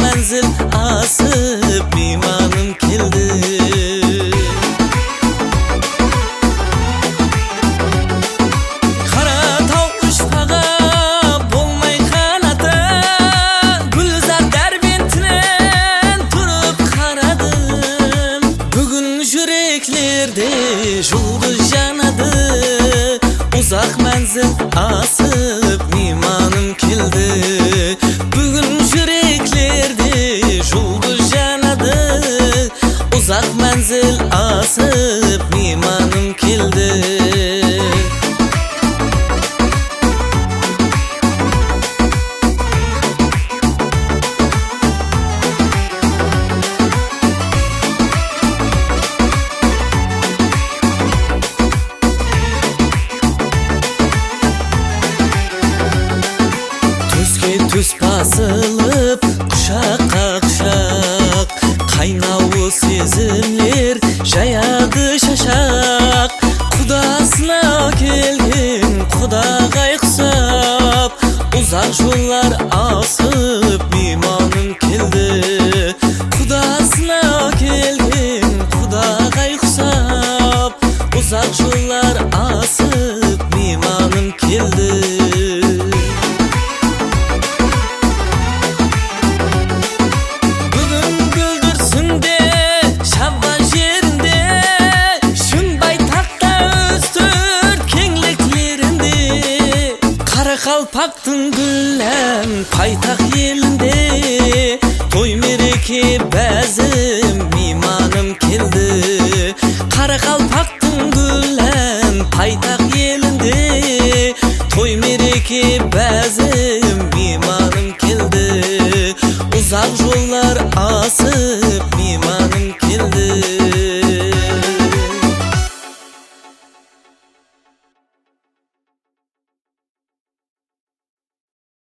manzil asıp imanım keldi. Kara tav uçpağa bolmay kanadı, Gülzar derbentinden turup karadım. Bugün yüreklerde жұлдыз janadı, uzak manzil asıp imanım keldi. Bugün yüreklerde жұлдыз janadı, uzak manzil asıp imanım keldi. Түс басылып құшаққа құшақ, қайнауы сезімлер жаяды шашақ. Құдасына келген құдағай құсап, ұзақ жоллар асып иманым келді. Құдасына келген құдағай құсап, ұзақ жоллар асып иманым келді. Қалпақтың гүллән пайтақ елінде, той мереке бәзім иманым келді. Қара қалпақтың гүллән пайтақ елінде, той мереке бәзім иманым келді. Ұзақ жол